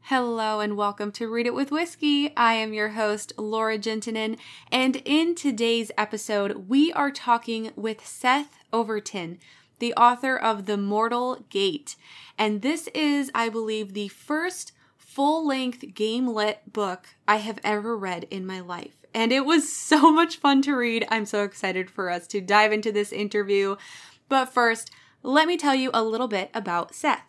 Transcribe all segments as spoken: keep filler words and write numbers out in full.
Hello and welcome to Read It with Whiskey. I am your host, Laura Gentinen, and in today's episode, we are talking with Seth Overton, the author of The Mortal Gate. And this is, I believe, the first full-length game-lit book I have ever read in my life. And it was so much fun to read. I'm so excited for us to dive into this interview. But first, let me tell you a little bit about Seth.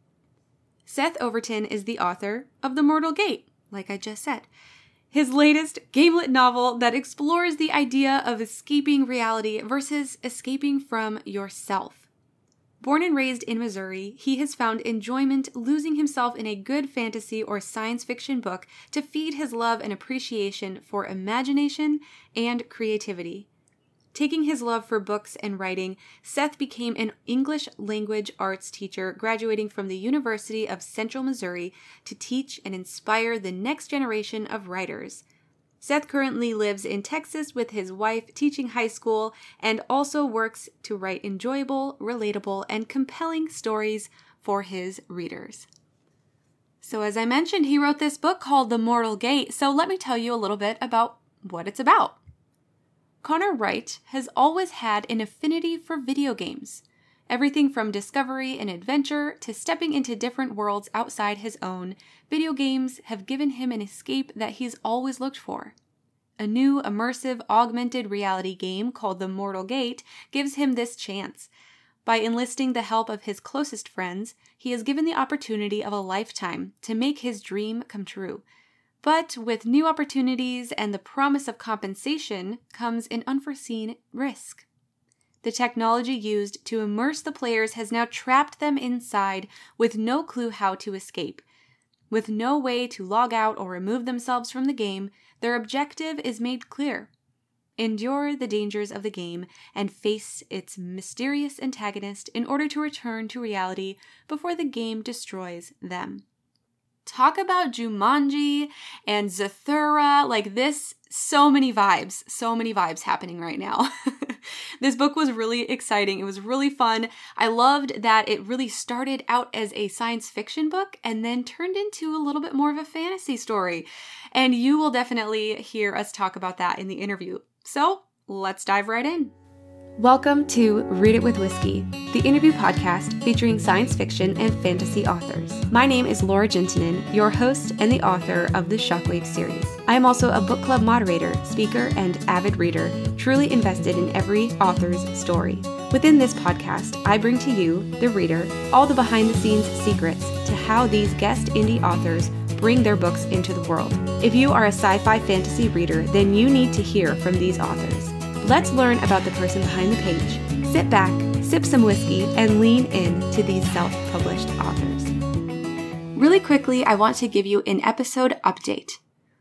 Seth Overton is the author of The Mortal Gate, like I just said. His latest game-lit novel that explores the idea of escaping reality versus escaping from yourself. Born and raised in Missouri, he has found enjoyment losing himself in a good fantasy or science fiction book to feed his love and appreciation for imagination and creativity. Taking his love for books and writing, Seth became an English language arts teacher graduating from the University of Central Missouri to teach and inspire the next generation of writers. Seth currently lives in Texas with his wife, teaching high school, and also works to write enjoyable, relatable, and compelling stories for his readers. So as I mentioned, he wrote this book called The Mortal Gate, so let me tell you a little bit about what it's about. Connor Wright has always had an affinity for video games. Everything from discovery and adventure to stepping into different worlds outside his own, video games have given him an escape that he's always looked for. A new, immersive, augmented reality game called The Mortal Gate gives him this chance. By enlisting the help of his closest friends, he is given the opportunity of a lifetime to make his dream come true. But with new opportunities and the promise of compensation comes an unforeseen risk. The technology used to immerse the players has now trapped them inside with no clue how to escape. With no way to log out or remove themselves from the game, their objective is made clear. Endure the dangers of the game and face its mysterious antagonist in order to return to reality before the game destroys them. Talk about Jumanji and Zathura, like this, so many vibes, so many vibes happening right now. This book was really exciting. It was really fun. I loved that it really started out as a science fiction book and then turned into a little bit more of a fantasy story. And you will definitely hear us talk about that in the interview. So let's dive right in. Welcome to Read It with Whiskey, the interview podcast featuring science fiction and fantasy authors. My name is Laura Gentinen, your host and the author of the Shockwave series. I am also a book club moderator, speaker, and avid reader, truly invested in every author's story. Within this podcast, I bring to you, the reader, all the behind-the-scenes secrets to how these guest indie authors bring their books into the world. If you are a sci-fi fantasy reader, then you need to hear from these authors. Let's learn about the person behind the page. Sit back, sip some whiskey, and lean in to these self-published authors. Really quickly, I want to give you an episode update.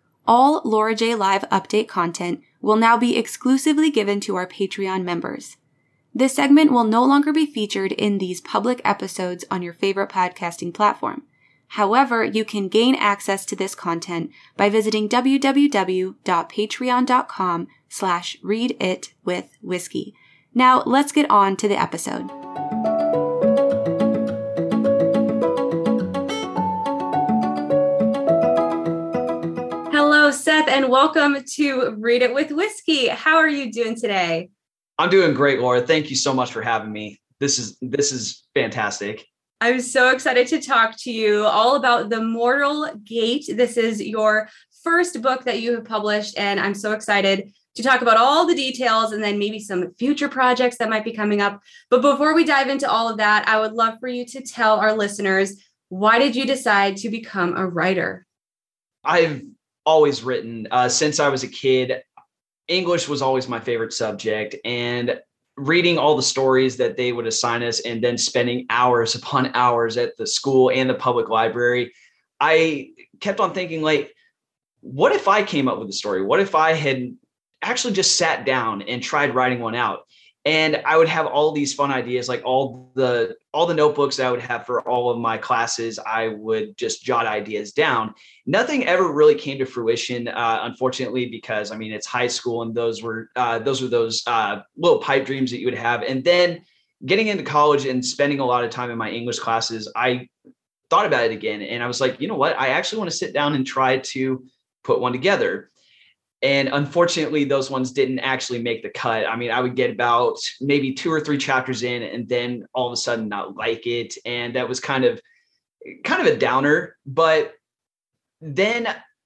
All Laura J Live update content will now be exclusively given to our Patreon members. This segment will no longer be featured in these public episodes on your favorite podcasting platform. However, you can gain access to this content by visiting www.patreon.com slash read it with whiskey. Now, let's get on to the episode. Hello, Seth, and welcome to Read It with Whiskey. How are you doing today? I'm doing great, Laura. Thank you so much for having me. This is this is fantastic. I'm so excited to talk to you all about The Mortal Gate. This is your first book that you have published, and I'm so excited to talk about all the details and then maybe some future projects that might be coming up. But before we dive into all of that, I would love for you to tell our listeners, why did you decide to become a writer? I've always written uh, since I was a kid. English was always my favorite subject, and reading all the stories that they would assign us and then spending hours upon hours at the school and the public library, I kept on thinking, like, what if I came up with a story? What if I had actually just sat down and tried writing one out? And I would have all these fun ideas, like all the all the notebooks that I would have for all of my classes. I would just jot ideas down. Nothing ever really came to fruition, uh, unfortunately, because I mean it's high school, and those were uh, those were those uh, little pipe dreams that you would have. And then getting into college and spending a lot of time in my English classes, I thought about it again. And I was like, you know what? I actually want to sit down and try to put one together. And unfortunately, those ones didn't actually make the cut. I mean, I would get about maybe two or three chapters in and then all of a sudden not like it. And that was kind of, kind of a downer. But then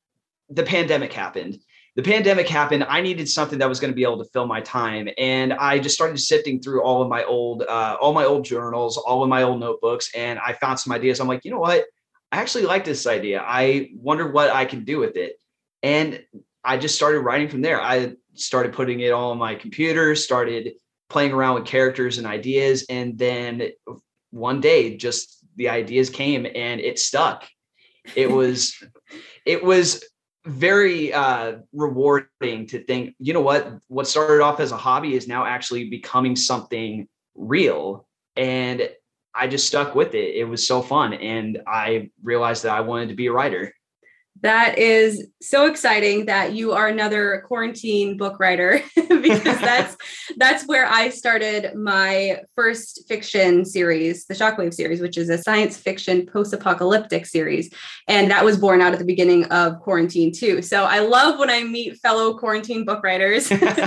the pandemic happened. The pandemic happened. I needed something that was going to be able to fill my time. And I just started sifting through all of my old, uh, all my old journals, all of my old notebooks. And I found some ideas. I'm like, you know what? I actually like this idea. I wonder what I can do with it. And I just started writing from there. I started putting it all on my computer, started playing around with characters and ideas. And then one day, just the ideas came and it stuck. It was, it was very uh, rewarding to think, you know what, what started off as a hobby is now actually becoming something real. And I just stuck with it. It was so fun. And I realized that I wanted to be a writer. That is so exciting that you are another quarantine book writer, because that's that's where I started my first fiction series, the Shockwave series, which is a science fiction post-apocalyptic series. And that was born out at the beginning of quarantine too. So I love when I meet fellow quarantine book writers.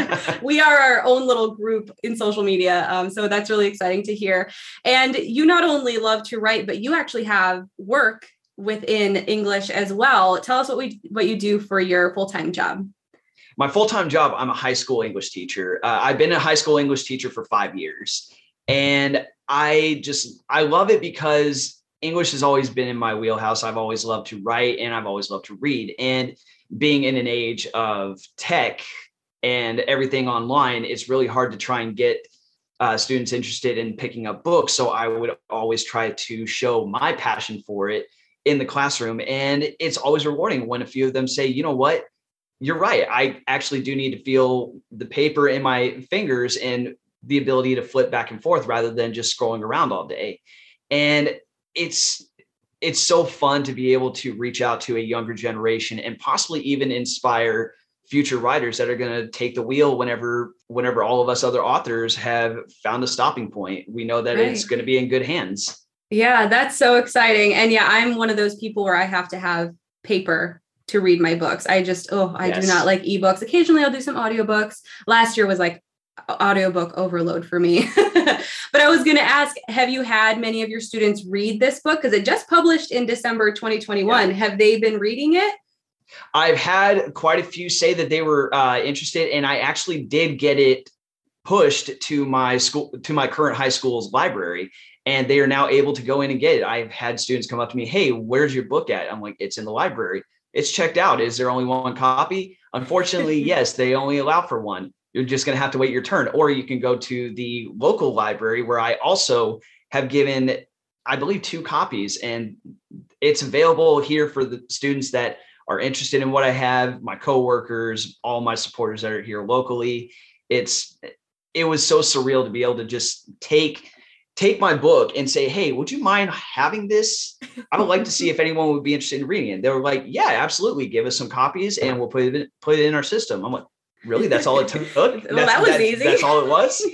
We are our own little group in social media. Um, so that's really exciting to hear. And you not only love to write, but you actually have work within English as well. Tell us what we what you do for your full-time job. My full-time job, I'm a high school English teacher. Uh, I've been a high school English teacher for five years. And I just, I love it because English has always been in my wheelhouse. I've always loved to write and I've always loved to read. And being in an age of tech and everything online, it's really hard to try and get uh, students interested in picking up books. So I would always try to show my passion for it in the classroom. And it's always rewarding when a few of them say, you know what, you're right. I actually do need to feel the paper in my fingers and the ability to flip back and forth rather than just scrolling around all day. And it's, it's so fun to be able to reach out to a younger generation and possibly even inspire future writers that are going to take the wheel whenever, whenever all of us other authors have found a stopping point. We know that right. It's going to be in good hands. Yeah, that's so exciting. And yeah, I'm one of those people where I have to have paper to read my books. I just, oh, I yes. do not like ebooks. Occasionally I'll do some audiobooks. Last year was like audiobook overload for me. But I was going to ask, have you had many of your students read this book? Because it just published in December twenty twenty-one. Yeah. Have they been reading it? I've had quite a few say that they were uh, interested, and I actually did get it pushed to my school, to my current high school's library. And they are now able to go in and get it. I've had students come up to me, hey, where's your book at? I'm like, it's in the library. It's checked out. Is there only one copy? Unfortunately, yes, they only allow for one. You're just going to have to wait your turn. Or you can go to the local library where I also have given, I believe, two copies. And it's available here for the students that are interested in what I have, my coworkers, all my supporters that are here locally. It's, it was so surreal to be able to just take take my book and say, hey, would you mind having this? I would like to see if anyone would be interested in reading it. They were like, yeah, absolutely. Give us some copies and we'll put it in, put it in our system. I'm like, really? That's all it took? Well, that was that, easy. That's all it was?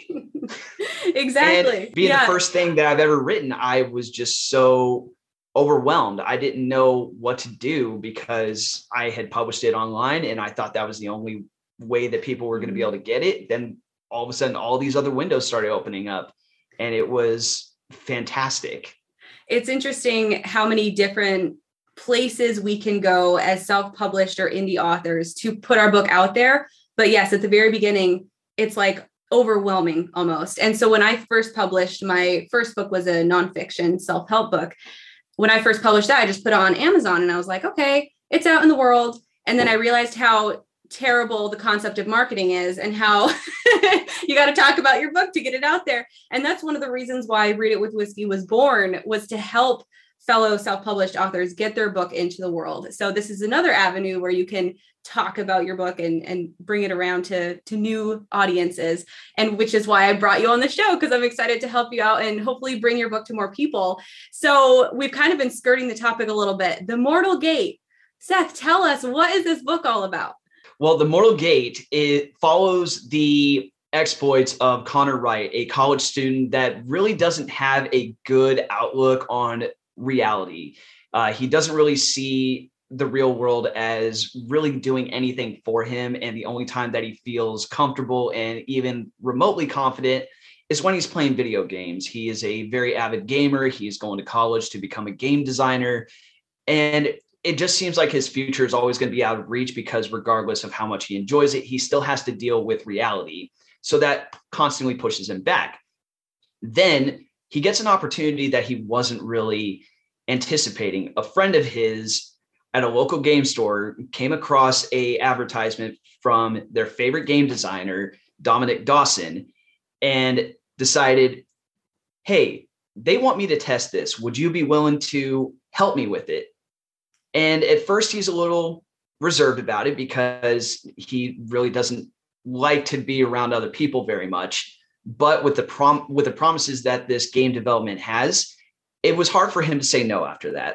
Exactly. And being yeah. the first thing that I've ever written, I was just so overwhelmed. I didn't know what to do because I had published it online and I thought that was the only way that people were going to be able to get it. Then all of a sudden, all these other windows started opening up. And it was fantastic. It's interesting how many different places we can go as self-published or indie authors to put our book out there. But yes, at the very beginning, it's like overwhelming almost. And so when I first published, my first book was a nonfiction self-help book. When I first published that, I just put it on Amazon and I was like, okay, it's out in the world. And then I realized how terrible the concept of marketing is and how you got to talk about your book to get it out there. And that's one of the reasons why Read It with Whiskey was born, was to help fellow self-published authors get their book into the world. So this is another avenue where you can talk about your book and, and bring it around to, to new audiences. And which is why I brought you on the show, because I'm excited to help you out and hopefully bring your book to more people. So we've kind of been skirting the topic a little bit. The Mortal Gate. Seth, tell us, what is this book all about? Well, The Mortal Gate, it follows the exploits of Connor Wright, a college student that really doesn't have a good outlook on reality. Uh, he doesn't really see the real world as really doing anything for him. And the only time that he feels comfortable and even remotely confident is when he's playing video games. He is a very avid gamer. He's going to college to become a game designer. And it just seems like his future is always going to be out of reach, because regardless of how much he enjoys it, he still has to deal with reality. So that constantly pushes him back. Then he gets an opportunity that he wasn't really anticipating. A friend of his at a local game store came across a advertisement from their favorite game designer, Dominic Dawson, and decided, hey, they want me to test this. Would you be willing to help me with it? And at first he's a little reserved about it because he really doesn't like to be around other people very much. But with the prom with the promises that this game development has, it was hard for him to say no after that.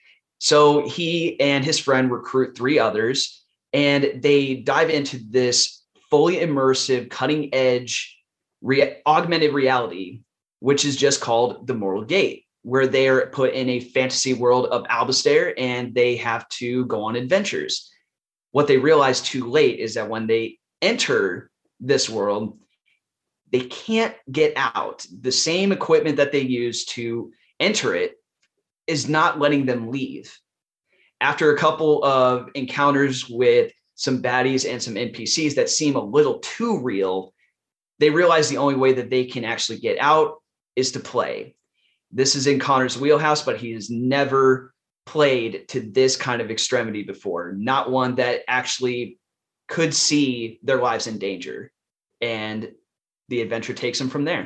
So he and his friend recruit three others, and they dive into this fully immersive, cutting edge, re- augmented reality, which is just called the Mortal Gate, where they're put in a fantasy world of Albastair and they have to go on adventures. What they realize too late is that when they enter this world, they can't get out. The same equipment that they use to enter it is not letting them leave. After a couple of encounters with some baddies and some N P Cs that seem a little too real, they realize the only way that they can actually get out is to play. This is in Connor's wheelhouse, but he has never played to this kind of extremity before, not one that actually could see their lives in danger. And the adventure takes him from there.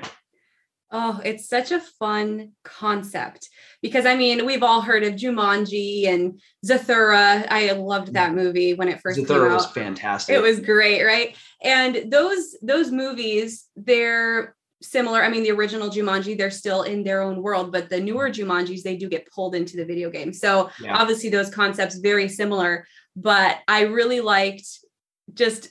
Oh, it's such a fun concept because, I mean, we've all heard of Jumanji and Zathura. I loved that movie when it first Zathura came out. was fantastic. It was great, right? And those those movies, they're similar. I mean, the original Jumanji, they're still in their own world, but the newer Jumanjis, they do get pulled into the video game. So yeah. Obviously those concepts very similar, but I really liked just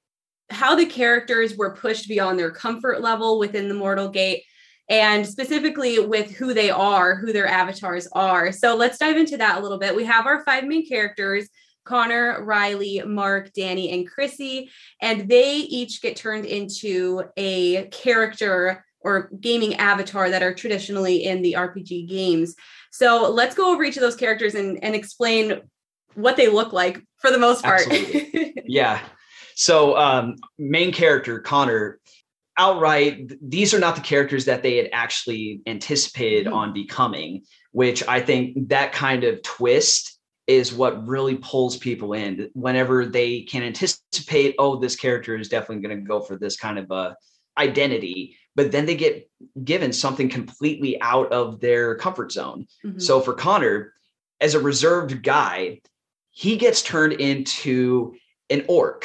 how the characters were pushed beyond their comfort level within the Mortal Gate, and specifically with who they are, who their avatars are. So let's dive into that a little bit. We have our five main characters, Connor, Riley, Mark, Danny, and Chrissy, and they each get turned into a character or gaming avatar that are traditionally in the R P G games. So let's go over each of those characters and, and explain what they look like for the most part. Yeah. So um, main character, Connor, outright, these are not the characters that they had actually anticipated mm-hmm. on becoming, which I think that kind of twist is what really pulls people in whenever they can anticipate, oh, this character is definitely going to go for this kind of a identity, but then they get given something completely out of their comfort zone. Mm-hmm. So for Connor, as a reserved guy, he gets turned into an orc.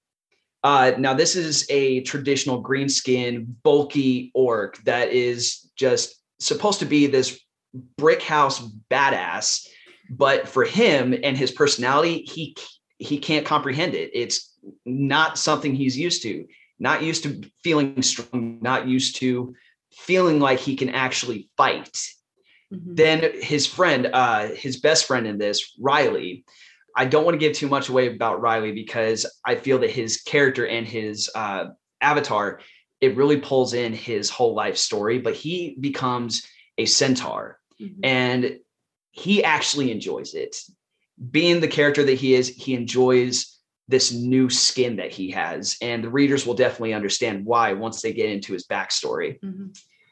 Uh, now, this is a traditional green skin, bulky orc that is just supposed to be this brick house badass. But for him and his personality, he he can't comprehend it. It's not something he's used to, not used to feeling strong, not used to feeling like he can actually fight. Mm-hmm. Then his friend, uh, his best friend in this, Riley, I don't want to give too much away about Riley because I feel that his character and his uh, avatar, it really pulls in his whole life story, but he becomes a centaur mm-hmm. and he actually enjoys it. Being the character that he is, he enjoys this new skin that he has, and the readers will definitely understand why once they get into his backstory. Mm-hmm.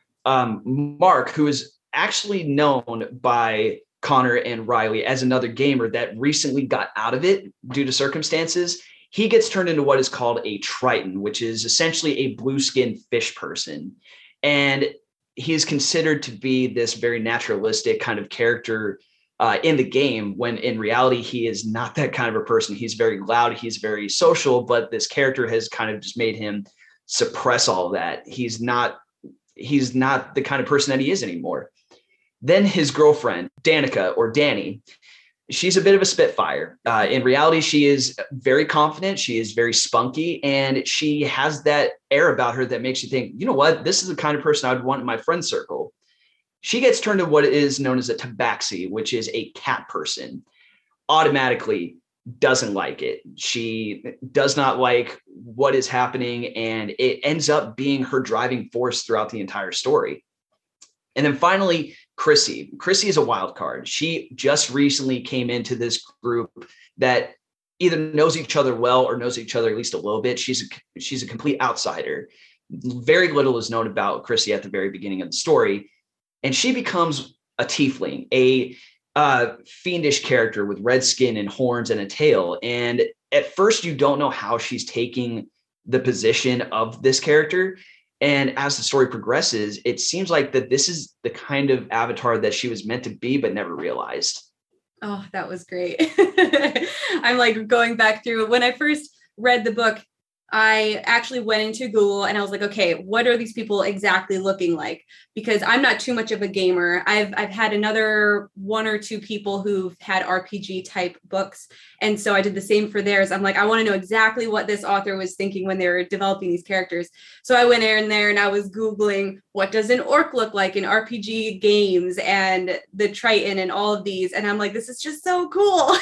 Um, Mark, who is actually known by Connor and Riley as another gamer that recently got out of it due to circumstances, he gets turned into what is called a Triton, which is essentially a blue skinned fish person. And he is considered to be this very naturalistic kind of character uh, in the game, when in reality, he is not that kind of a person. He's very loud. He's very social, but this character has kind of just made him suppress all of that. He's not, he's not the kind of person that he is anymore. Then his girlfriend, Danica or Danny, she's a bit of a spitfire. Uh, in reality, she is very confident. She is very spunky, and she has that air about her that makes you think, you know what, this is the kind of person I would want in my friend circle. She gets turned to what is known as a tabaxi, which is a cat person. Automatically doesn't like it. She does not like what is happening, and it ends up being her driving force throughout the entire story. And then finally, Chrissy. Chrissy is a wild card. She just recently came into this group that either knows each other well or knows each other at least a little bit. She's a, she's a complete outsider. Very little is known about Chrissy at the very beginning of the story. And she becomes a tiefling, a uh, fiendish character with red skin and horns and a tail. And at first, you don't know how she's taking the position of this character. And as the story progresses, it seems like that this is the kind of avatar that she was meant to be, but never realized. Oh, that was great. I'm like going back through when I first read the book, I actually went into Google and I was like, okay, what are these people exactly looking like? Because I'm not too much of a gamer. I've I've had another one or two people who've had R P G type books. And so I did the same for theirs. I'm like, I want to know exactly what this author was thinking when they were developing these characters. So I went in there and I was Googling, what does an orc look like in R P G games and the Triton and all of these. And I'm like, this is just so cool.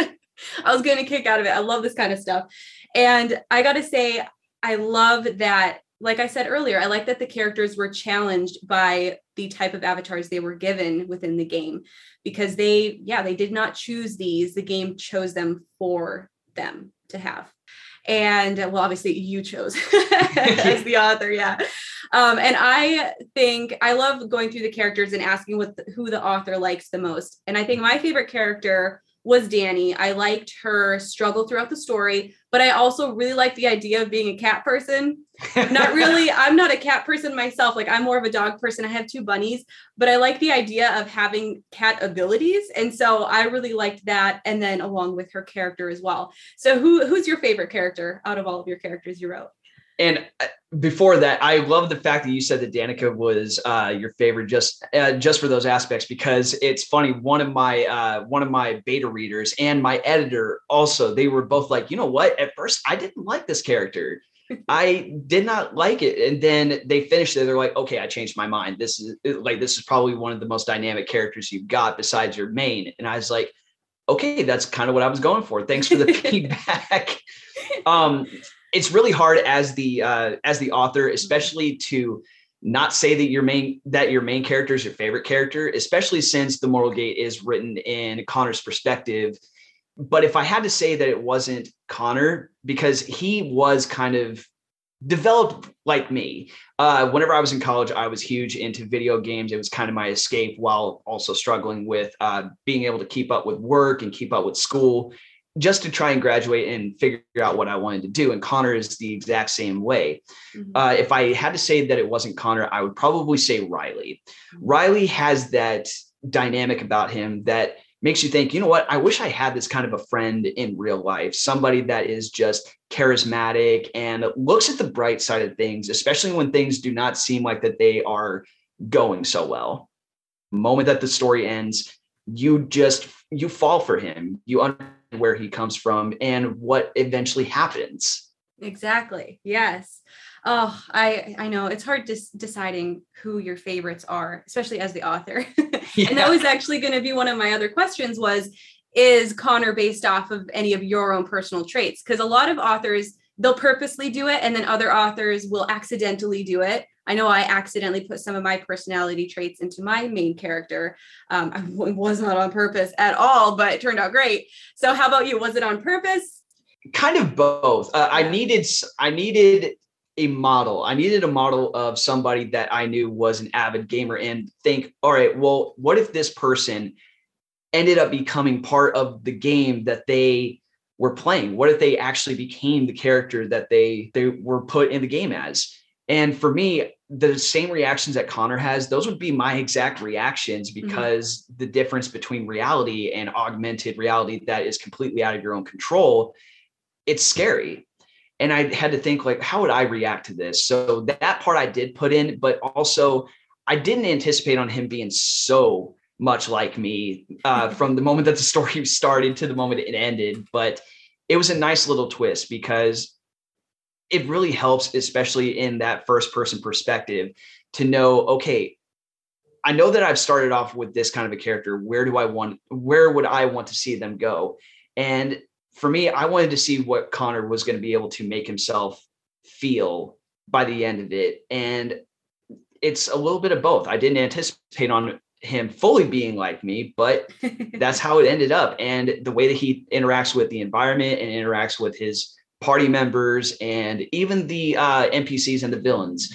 I was getting a kick out of it. I love this kind of stuff. And I got to say, I love that, like I said earlier, I like that the characters were challenged by the type of avatars they were given within the game, because they, yeah, they did not choose these. The game chose them for them to have. And well, obviously you chose as the author. Yeah. Um, and I think I love going through the characters and asking what the, who the author likes the most. And I think my favorite character was Danny. I liked her struggle throughout the story, but I also really liked the idea of being a cat person. Not really, I'm not a cat person myself. Like, I'm more of a dog person. I have two bunnies, but I like the idea of having cat abilities. And so I really liked that. And then along with her character as well. So who who's your favorite character out of all of your characters you wrote? And before that, I love the fact that you said that Danica was uh, your favorite, just uh, just for those aspects, because it's funny. One of my uh, one of my beta readers and my editor also, they were both like, you know what? At first, I didn't like this character. I did not like it, and then they finished it. They're like, okay, I changed my mind. This is like this is probably one of the most dynamic characters you've got besides your main. And I was like, okay, that's kind of what I was going for. Thanks for the feedback. Um, It's really hard as the uh, as the author, especially to not say that your main that your main character is your favorite character, especially since The Mortal Gate is written in Connor's perspective. But if I had to say that it wasn't Connor, because he was kind of developed like me. Uh, whenever I was in college, I was huge into video games. It was kind of my escape while also struggling with uh, being able to keep up with work and keep up with school, just to try and graduate and figure out what I wanted to do. And Connor is the exact same way. Mm-hmm. Uh, if I had to say that it wasn't Connor, I would probably say Riley. Mm-hmm. Riley has that dynamic about him that makes you think, you know what, I wish I had this kind of a friend in real life, somebody that is just charismatic and looks at the bright side of things, especially when things do not seem like that they are going so well. The moment that the story ends, you just, you fall for him. You understand where he comes from and what eventually happens. Exactly. Yes. Oh, I, I know it's hard just deciding who your favorites are, especially as the author. Yeah. And that was actually going to be one of my other questions was, is Connor based off of any of your own personal traits? Because a lot of authors, they'll purposely do it. And then other authors will accidentally do it. I know I accidentally put some of my personality traits into my main character. Um, it was not on purpose at all, but it turned out great. So how about you? Was it on purpose? Kind of both. Uh, yeah. I needed, I needed a model. I needed a model of somebody that I knew was an avid gamer and think, all right, well, what if this person ended up becoming part of the game that they were playing? What if they actually became the character that they, they were put in the game as? And for me, the same reactions that Connor has, those would be my exact reactions, because mm-hmm. the difference between reality and augmented reality that is completely out of your own control, it's scary. And I had to think, like, how would I react to this? So that part I did put in, but also I didn't anticipate on him being so much like me uh, from the moment that the story started to the moment it ended. But it was a nice little twist, because it really helps, especially in that first person perspective, to know, okay, I know that I've started off with this kind of a character. Where do I want, where would I want to see them go? And for me, I wanted to see what Connor was going to be able to make himself feel by the end of it. And it's a little bit of both. I didn't anticipate on him fully being like me, but that's how it ended up. And the way that he interacts with the environment and interacts with his party members and even the uh, N P Cs and the villains,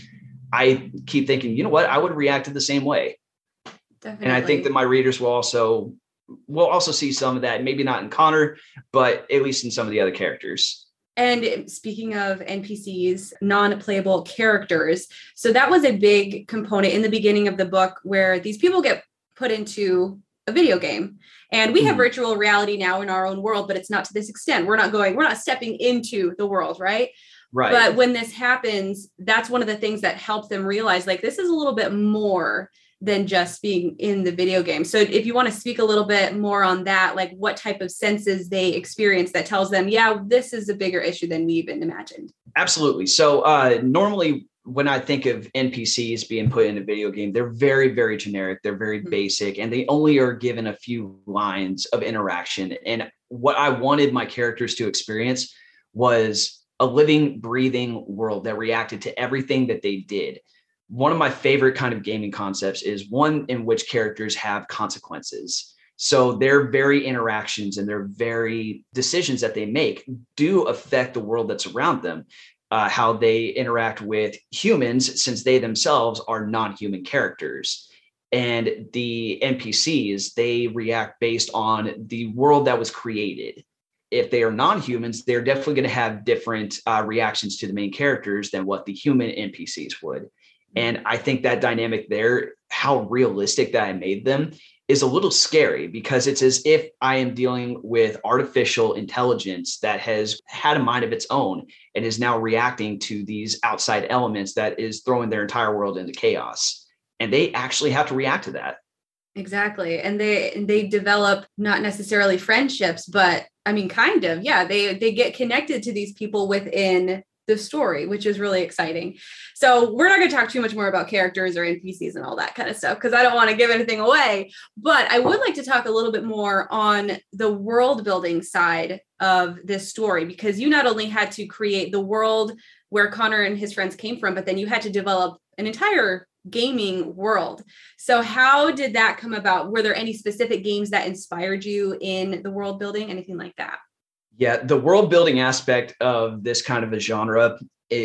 I keep thinking, you know what, I would have reacted the same way. Definitely. And I think that my readers will also will also see some of that, maybe not in Connor, but at least in some of the other characters. And speaking of N P Cs, non-playable characters, so that was a big component in the beginning of the book where these people get put into a video game. And we have mm. virtual reality now in our own world, but it's not to this extent. We're not going, we're not stepping into the world, right? Right. But when this happens, that's one of the things that helped them realize, like, this is a little bit more than just being in the video game. So if you want to speak a little bit more on that, like what type of senses they experience that tells them, yeah, this is a bigger issue than we even imagined. Absolutely. So uh, normally when I think of N P Cs being put in a video game, they're very, very generic. They're very mm-hmm. basic, and they only are given a few lines of interaction. And what I wanted my characters to experience was a living, breathing world that reacted to everything that they did. One of my favorite kind of gaming concepts is one in which characters have consequences. So their very interactions and their very decisions that they make do affect the world that's around them, uh, how they interact with humans, since they themselves are non-human characters. And the N P Cs, they react based on the world that was created. If they are non-humans, they're definitely going to have different uh, reactions to the main characters than what the human N P Cs would. And I think that dynamic there, how realistic that I made them, is a little scary, because it's as if I am dealing with artificial intelligence that has had a mind of its own and is now reacting to these outside elements that is throwing their entire world into chaos. And they actually have to react to that. Exactly. And they they develop not necessarily friendships, but I mean, kind of, yeah, they they get connected to these people within the story, which is really exciting. So we're not going to talk too much more about characters or N P Cs and all that kind of stuff, because I don't want to give anything away. But I would like to talk a little bit more on the world building side of this story, because you not only had to create the world where Connor and his friends came from, but then you had to develop an entire gaming world. So how did that come about? Were there any specific games that inspired you in the world building, anything like that? Yeah, the world building aspect of this kind of a genre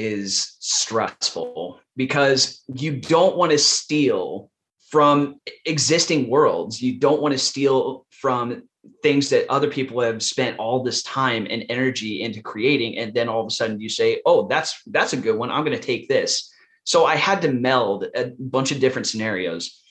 is stressful, because you don't want to steal from existing worlds. You don't want to steal from things that other people have spent all this time and energy into creating. And then all of a sudden you say, oh, that's, that's a good one. I'm going to take this. So I had to meld a bunch of different scenarios.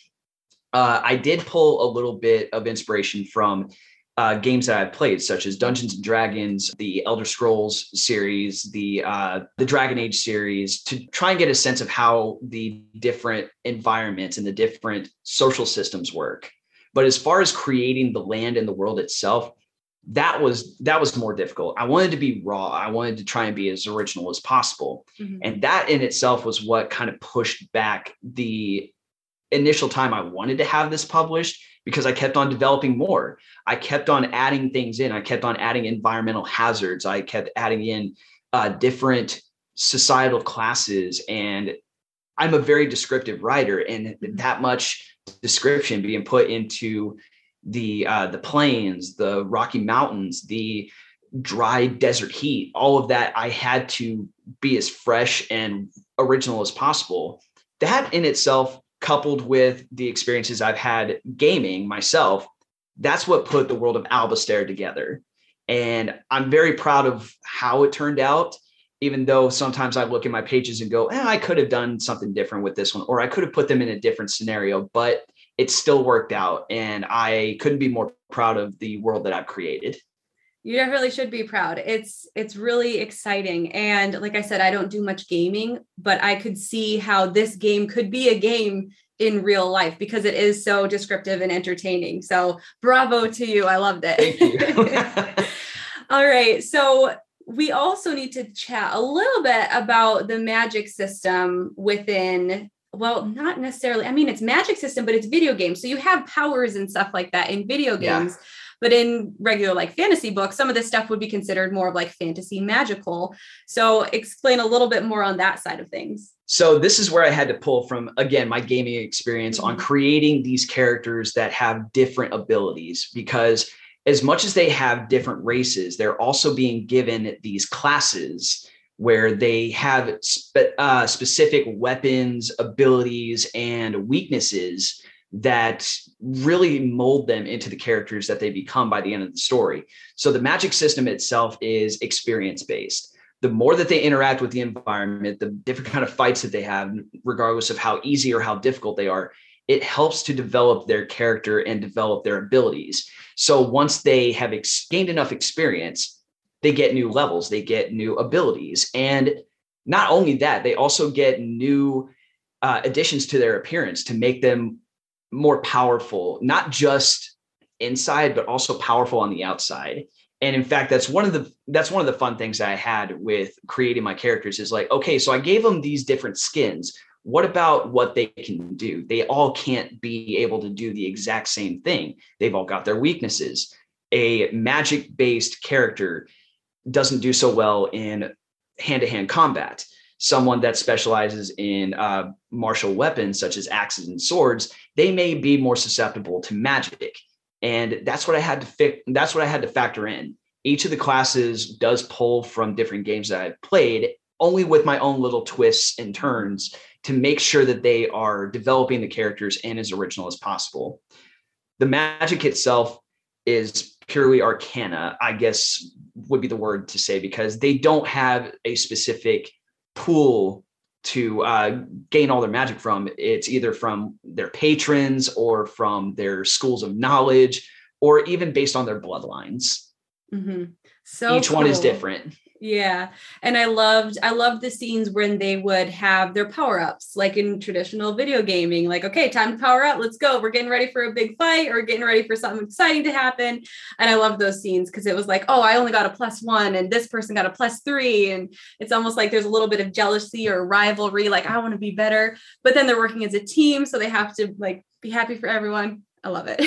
Uh, I did pull a little bit of inspiration from Uh, games that I've played, such as Dungeons and Dragons, the Elder Scrolls series, the uh, the Dragon Age series, to try and get a sense of how the different environments and the different social systems work. But as far as creating the land and the world itself, that was that was more difficult. I wanted to be raw. I wanted to try and be as original as possible. Mm-hmm. And that in itself was what kind of pushed back the initial time I wanted to have this published, because I kept on developing more. I kept on adding things in. I kept on adding environmental hazards. I kept adding in uh, different societal classes. And I'm a very descriptive writer, and that much description being put into the uh, the plains, the Rocky Mountains, the dry desert heat, all of that, I had to be as fresh and original as possible. That in itself, coupled with the experiences I've had gaming myself, that's what put the world of Albastair together. And I'm very proud of how it turned out, even though sometimes I look at my pages and go, eh, I could have done something different with this one, or I could have put them in a different scenario, but it still worked out. And I couldn't be more proud of the world that I've created. You definitely should be proud. It's it's really exciting. And like I said, I don't do much gaming, but I could see how this game could be a game in real life, because it is so descriptive and entertaining. So bravo to you. I loved it. Thank you. All right. So we also need to chat a little bit about the magic system within well, not necessarily. I mean, it's magic system, but it's video games. So you have powers and stuff like that in video games. Yeah. But in regular like fantasy books, some of this stuff would be considered more of like fantasy magical. So explain a little bit more on that side of things. So this is where I had to pull from, again, my gaming experience mm-hmm. on creating these characters that have different abilities, because as much as they have different races, they're also being given these classes where they have spe- uh, specific weapons, abilities, and weaknesses that really mold them into the characters that they become by the end of the story. So the magic system itself is experience-based. The more that they interact with the environment, the different kind of fights that they have, regardless of how easy or how difficult they are, it helps to develop their character and develop their abilities. So once they have ex- gained enough experience, they get new levels, they get new abilities. And not only that, they also get new uh, additions to their appearance to make them more powerful, not just inside, but also powerful on the outside. And in fact, that's one of the that's one of the fun things I had with creating my characters is like, okay, so I gave them these different skins. What about what they can do? They all can't be able to do the exact same thing. They've all got their weaknesses. A magic-based character doesn't do so well in hand-to-hand combat. Someone that specializes in uh, martial weapons, such as axes and swords, they may be more susceptible to magic. And that's what I had to fi- that's what I had to factor in. Each of the classes does pull from different games that I've played, only with my own little twists and turns to make sure that they are developing the characters and as original as possible. The magic itself is purely arcana, I guess would be the word to say, because they don't have a specific pool to uh, gain all their magic from. It's either from their patrons or from their schools of knowledge, or even based on their bloodlines. Mm-hmm. So each cool. one is different. Yeah. And I loved, I loved the scenes when they would have their power-ups, like in traditional video gaming, like, okay, time to power up. Let's go. We're getting ready for a big fight or getting ready for something exciting to happen. And I love those scenes because it was like, oh, I only got a plus one and this person got a plus three. And it's almost like there's a little bit of jealousy or rivalry. Like, I want to be better, but then they're working as a team. So they have to like be happy for everyone. I love it.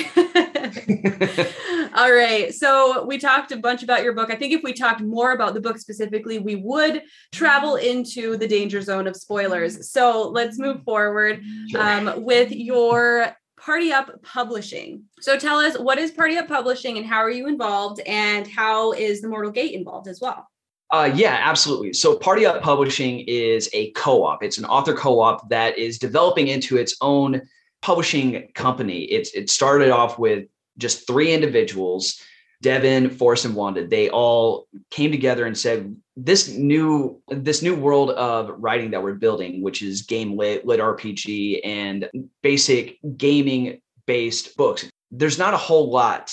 All right. So we talked a bunch about your book. I think if we talked more about the book specifically, we would travel into the danger zone of spoilers. So let's move forward sure. um, with your Party Up Publishing. So tell us, what is Party Up Publishing and how are you involved, and how is the Mortal Gate involved as well? Uh, yeah, absolutely. So Party Up Publishing is a co-op. It's an author co-op that is developing into its own publishing company. It's it started off with just three individuals, Devin, Forrest, and Wanda. They all came together and said, this new this new world of writing that we're building, which is game lit, lit R P G, and basic gaming based books. There's not a whole lot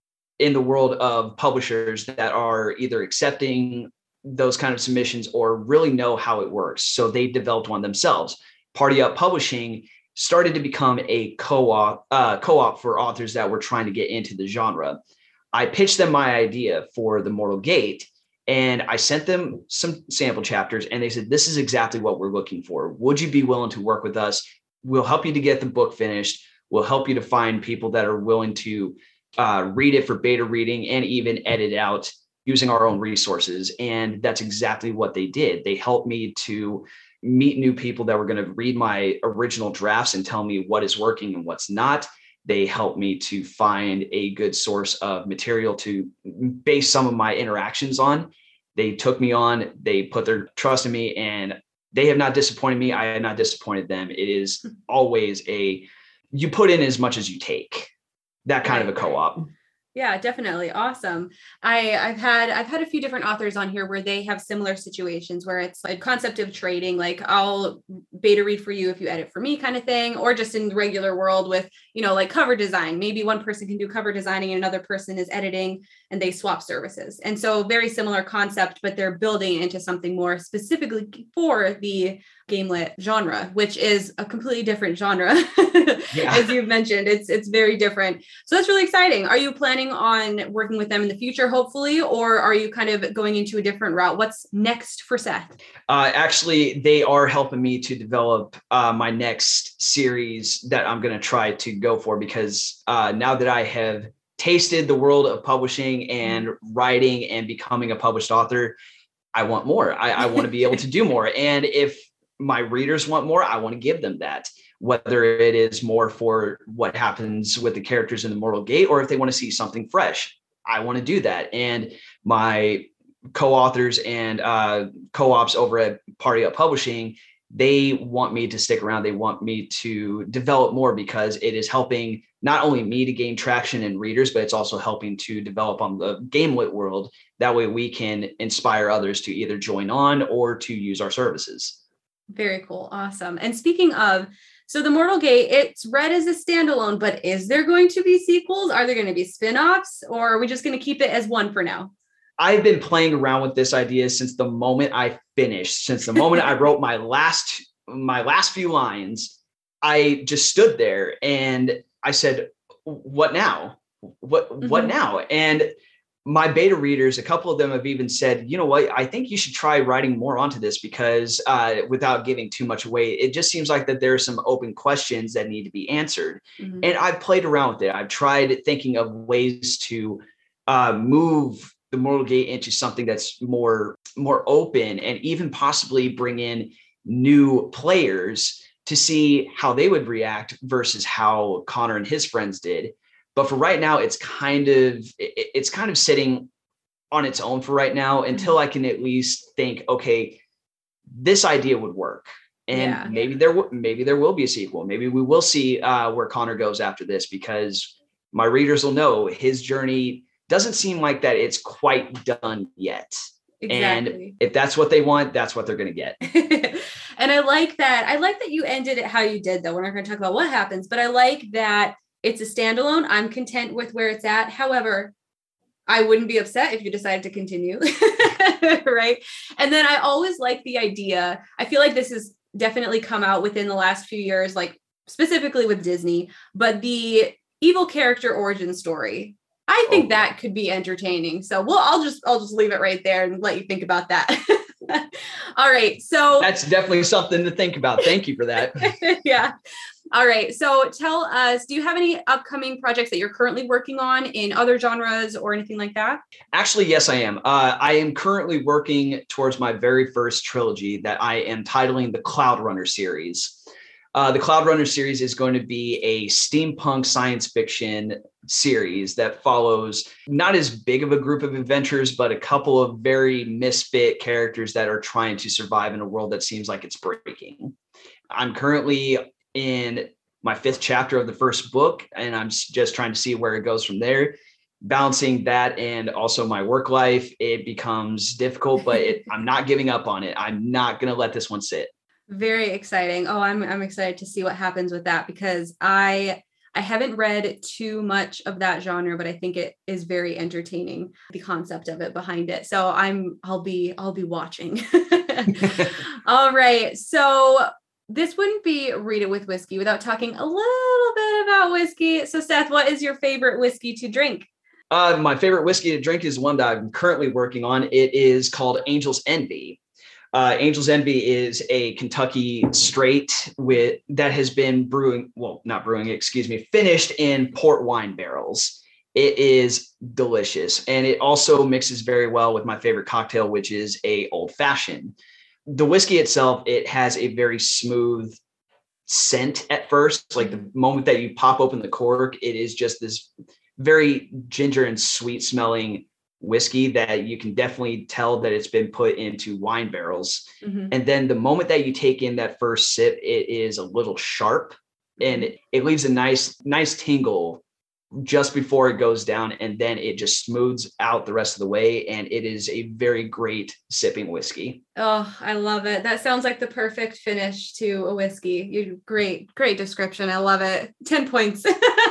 in the world of publishers that are either accepting those kind of submissions or really know how it works. So they developed one themselves. Party Up Publishing started to become a co-op uh, co-op for authors that were trying to get into the genre. I pitched them my idea for the Mortal Gate, and I sent them some sample chapters, and they said, this is exactly what we're looking for. Would you be willing to work with us? We'll help you to get the book finished. We'll help you to find people that are willing to uh, read it for beta reading and even edit out using our own resources. And that's exactly what they did. They helped me to meet new people that were going to read my original drafts and tell me what is working and what's not. They helped me to find a good source of material to base some of my interactions on. They took me on, they put their trust in me, and they have not disappointed me. I have not disappointed them. It is always a, you put in as much as you take, that kind right, of a co-op. Right. Yeah, definitely. Awesome. I, I've had I've had a few different authors on here where they have similar situations where it's a concept of trading, like I'll beta read for you if you edit for me kind of thing, or just in the regular world with, you know, like cover design. Maybe one person can do cover designing and another person is editing and they swap services. And so very similar concept, but they're building into something more specifically for the gamelit genre, which is a completely different genre. Yeah. As you've mentioned, it's it's very different. So that's really exciting. Are you planning on working with them in the future, hopefully, or are you kind of going into a different route? What's next for Seth? Uh, actually, they are helping me to develop uh, my next series that I'm going to try to go for, because uh, now that I have tasted the world of publishing and writing and becoming a published author, I want more. I, I want to be able to do more. And if my readers want more, I want to give them that, whether it is more for what happens with the characters in the Mortal Gate, or if they want to see something fresh, I want to do that. And my co-authors and uh, co-ops over at Party Up Publishing, they want me to stick around. They want me to develop more, because it is helping not only me to gain traction in readers, but it's also helping to develop on the game lit world. That way we can inspire others to either join on or to use our services. Very cool. Awesome. And speaking of, so the Mortal Gate, it's read as a standalone, but is there going to be sequels? Are there going to be spinoffs, or are we just going to keep it as one for now? I've been playing around with this idea since the moment I finished, since the moment I wrote my last, my last few lines. I just stood there and I said, what now? What, mm-hmm. what now? And my beta readers, a couple of them have even said, you know what, I think you should try writing more onto this, because uh, without giving too much away, it just seems like that there are some open questions that need to be answered. Mm-hmm. And I've played around with it. I've tried thinking of ways to uh, move the Mortal Gate into something that's more, more open, and even possibly bring in new players to see how they would react versus how Connor and his friends did. But for right now, it's kind of, it's kind of sitting on its own for right now, until I can at least think, okay, this idea would work. And yeah. maybe there, w- maybe there will be a sequel. Maybe we will see uh, where Connor goes after this, because my readers will know his journey doesn't seem like that it's quite done yet. Exactly. And if that's what they want, that's what they're going to get. And I like that. I like that you ended it how you did, though. We're not going to talk about what happens, but I like that it's a standalone. I'm content with where it's at. However, I wouldn't be upset if you decided to continue. Right. And then I always like the idea. I feel like this has definitely come out within the last few years, like specifically with Disney, but the evil character origin story, I think oh. that could be entertaining. So well, I'll just, I'll just leave it right there and let you think about that. All right. So that's definitely something to think about. Thank you for that. Yeah. All right. So tell us, do you have any upcoming projects that you're currently working on in other genres or anything like that? Actually, yes, I am. Uh, I am currently working towards my very first trilogy that I am titling the Cloud Runner series. Uh, the Cloud Runner series is going to be a steampunk science fiction series that follows not as big of a group of adventurers, but a couple of very misfit characters that are trying to survive in a world that seems like it's breaking. I'm currently in my fifth chapter of the first book, and I'm just trying to see where it goes from there. Balancing that and also my work life, it becomes difficult, but it, I'm not giving up on it. I'm not going to let this one sit. Very exciting. Oh, I'm I'm excited to see what happens with that, because I I haven't read too much of that genre, but I think it is very entertaining, the concept of it behind it. So I'm I'll be I'll be watching. All right. So this wouldn't be Read It with Whiskey without talking a little bit about whiskey. So Seth, what is your favorite whiskey to drink? Uh, my favorite whiskey to drink is one that I'm currently working on. It is called Angel's Envy. Uh, Angel's Envy is a Kentucky straight with that has been brewing, well, not brewing, excuse me, finished in port wine barrels. It is delicious. And it also mixes very well with my favorite cocktail, which is a old fashioned. The whiskey itself, it has a very smooth scent at first. Like the moment that you pop open the cork, it is just this very ginger and sweet smelling whiskey that you can definitely tell that it's been put into wine barrels. Mm-hmm. And then the moment that you take in that first sip, it is a little sharp and it, it leaves a nice, nice tingle just before it goes down. And then it just smooths out the rest of the way. And it is a very great sipping whiskey. Oh, I love it. That sounds like the perfect finish to a whiskey. You great, great description. I love it. ten points.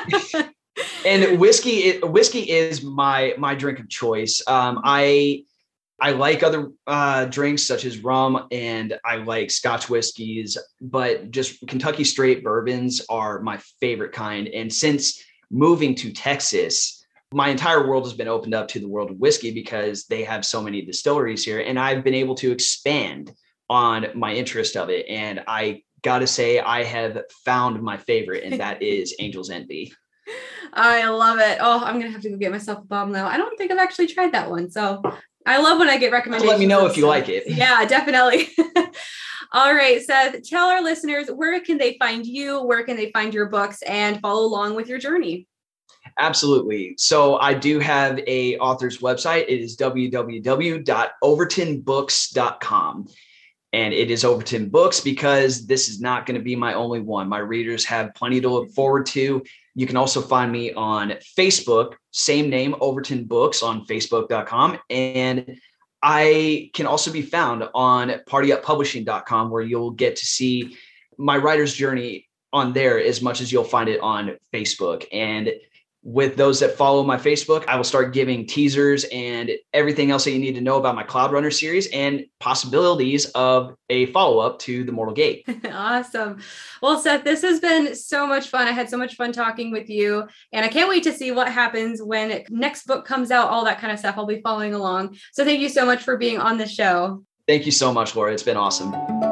And whiskey, whiskey is my my drink of choice. Um, I I like other uh, drinks such as rum, and I like Scotch whiskeys, but just Kentucky straight bourbons are my favorite kind. And since moving to Texas, my entire world has been opened up to the world of whiskey because they have so many distilleries here, and I've been able to expand on my interest of it. And I gotta say I have found my favorite, and that is Angel's Envy. I love it. Oh, I'm gonna have to go get myself a bomb now. I don't think I've actually tried that one, so I love when I get recommendations. Let me know if you like it. Yeah, definitely. All right, Seth, tell our listeners, where can they find you? Where can they find your books and follow along with your journey? Absolutely. So I do have a author's website. It is w w w dot overton books dot com. And it is Overton Books because this is not going to be my only one. My readers have plenty to look forward to. You can also find me on Facebook, same name, Overton Books on facebook dot com. And I can also be found on party up publishing dot com, where you'll get to see my writer's journey on there as much as you'll find it on Facebook. And with those that follow my Facebook, I will start giving teasers and everything else that you need to know about my Cloud Runner series and possibilities of a follow-up to The Mortal Gate. Awesome. Well, Seth, this has been so much fun. I had so much fun talking with you, and I can't wait to see what happens when next book comes out, all that kind of stuff. I'll be following along. So thank you so much for being on the show. Thank you so much, Laura. It's been awesome.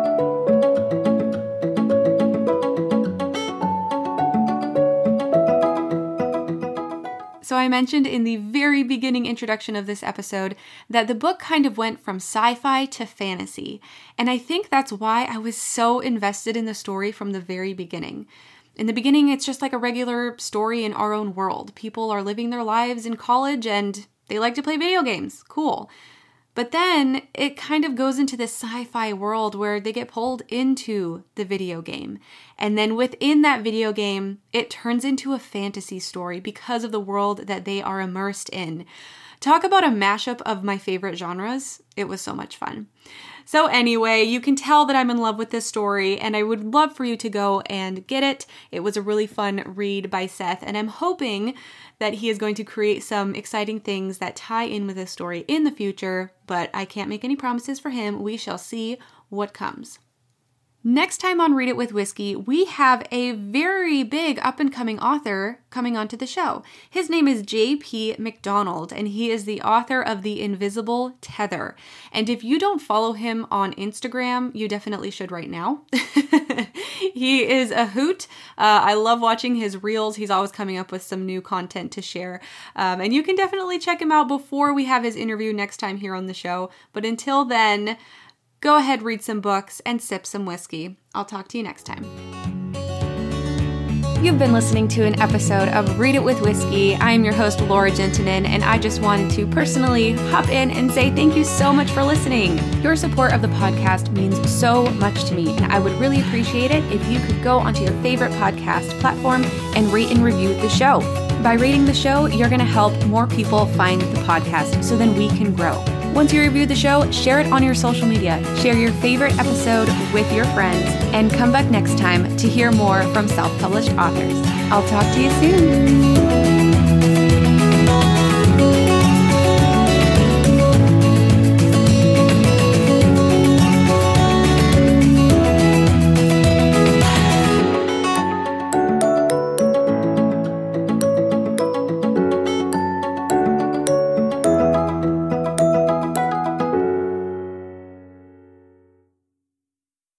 So I mentioned in the very beginning introduction of this episode that the book kind of went from sci-fi to fantasy. And I think that's why I was so invested in the story from the very beginning. In the beginning, it's just like a regular story in our own world. People are living their lives in college and they like to play video games. Cool. But then it kind of goes into this sci-fi world where they get pulled into the video game. And then within that video game, it turns into a fantasy story because of the world that they are immersed in. Talk about a mashup of my favorite genres. It was so much fun. So anyway, you can tell that I'm in love with this story, and I would love for you to go and get it. It was a really fun read by Seth, and I'm hoping that he is going to create some exciting things that tie in with this story in the future, but I can't make any promises for him. We shall see what comes. Next time on Read It with Whiskey, we have a very big up-and-coming author coming onto the show. His name is J P McDonald, and he is the author of The Invisible Tether. And if you don't follow him on Instagram, you definitely should right now. He is a hoot. Uh, I love watching his reels. He's always coming up with some new content to share. Um, and you can definitely check him out before we have his interview next time here on the show. But until then, go ahead, read some books, and sip some whiskey. I'll talk to you next time. You've been listening to an episode of Read It with Whiskey. I am your host, Laura Gentinen, and I just wanted to personally hop in and say thank you so much for listening. Your support of the podcast means so much to me, and I would really appreciate it if you could go onto your favorite podcast platform and rate and review the show. By rating the show, you're going to help more people find the podcast so then we can grow. Once you review the show, share it on your social media, share your favorite episode with your friends, and come back next time to hear more from self-published authors. I'll talk to you soon.